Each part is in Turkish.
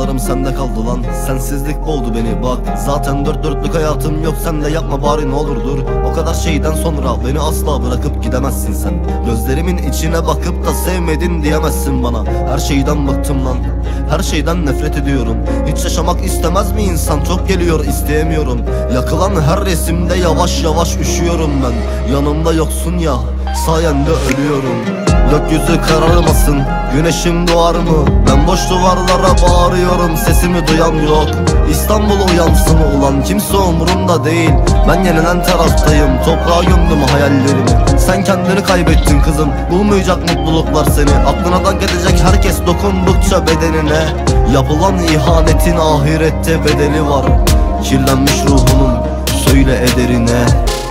Duygularım sende kaldı lan. Sensizlik boğdu beni bak. Zaten dört dörtlük hayatım yok, sen de yapma bari ne olur dur. O kadar şeyden sonra beni asla bırakıp gidemezsin sen. Gözlerimin içine bakıp da sevmedin diyemezsin bana. Her şeyden bıktım lan, her şeyden nefret ediyorum. Hiç yaşamak istemez mi insan? Çok geliyor, isteyemiyorum. Yakılan her resimde yavaş yavaş üşüyorum ben. Yanımda yoksun ya, sayende ölüyorum. Gökyüzü kararmasın, güneşim doğar mı? Ben boş duvarlara bağırıyorum, sesimi duyan yok. İstanbul uyansın ulan, kimse umurumda değil. Ben yenilen taraftayım, toprağa gömdüm hayallerimi. Sen kendini kaybettin kızım, bulmayacak mutluluklar seni. Aklına gidecek herkes dokundukça bedenine. Yapılan ihanetin ahirette bedeli var. Kirlenmiş ruhunun söyle ederine.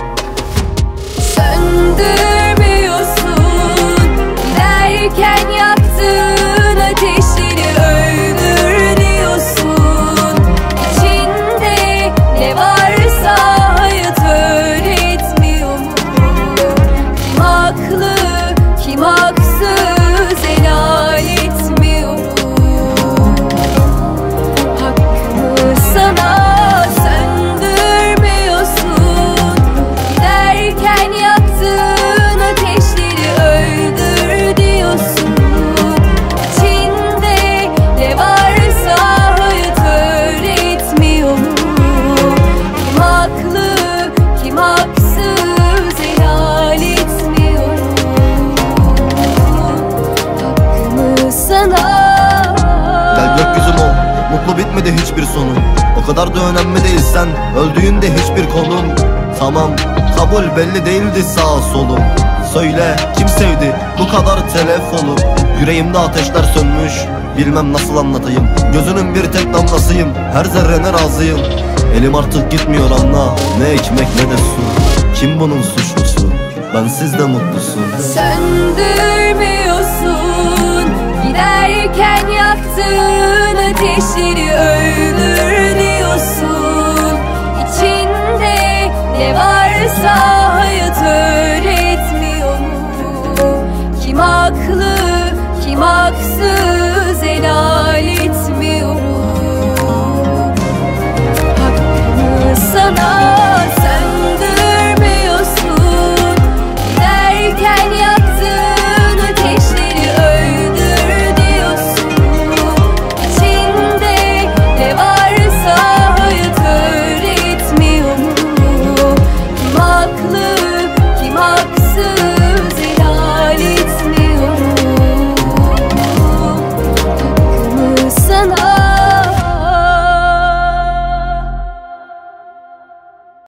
Giderken yaktığın ateşleri öldür diyorsun. İçinde ne varsa hayat öğretmiyor mu? Kim haklı, kim haksız helal etmiyor mu? Hakkımı sana söndürmüyorsun. Giderken yaktığın ateşleri öldür diyorsun. İçinde ne varsa hayat öğretmiyor mu? Kim haklı, kim haksız helal etmiyor mu? Hakkımı sana. Gel gökyüzüm ol, mutlu bitmedi hiçbir sonu. O kadar da önemli değil sen, öldüğünde hiçbir konum. Tamam, kabul belli değildi sağ solum. Söyle, kim sevdi bu kadar telef olup? Yüreğimde ateşler sönmüş, bilmem nasıl anlatayım. Gözünün bir tek damlasıyım, her zerrene razıyım. Elim artık gitmiyor anla, ne ekmek ne de su. Kim bunun suçlusu? Bensiz de mutlusun. Söndürmüyorsun. Giderken yaktığın ateşleri öldür diyorsun. İçinde ne varsa hayat öğretmiyor mu? Kim haklı, kim haksız